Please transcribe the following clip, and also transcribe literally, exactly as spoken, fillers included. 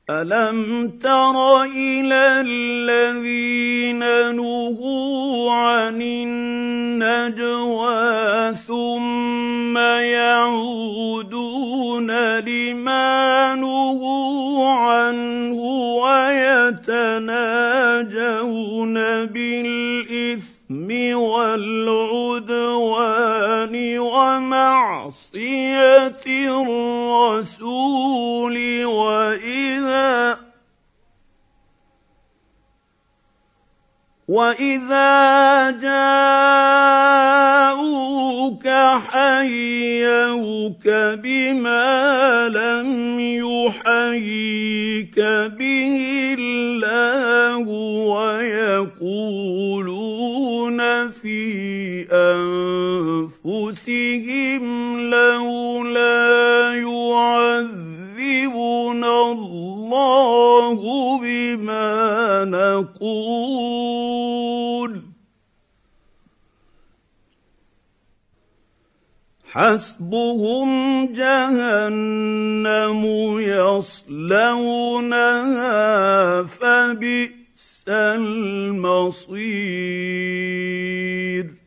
ألم تر إلى الذين نهوا عن النجوى ثم يعودون لما نهوا عنه ويتناجون بالإثم والعدوان ومعصية الرسول وإذا وإذا جاءوك حيوك بما لم يحييك به الله ويقولون في أنفسهم لولا يعذبنا الله بما نقول حسبهم جهنم يصلونها فبئس المصير.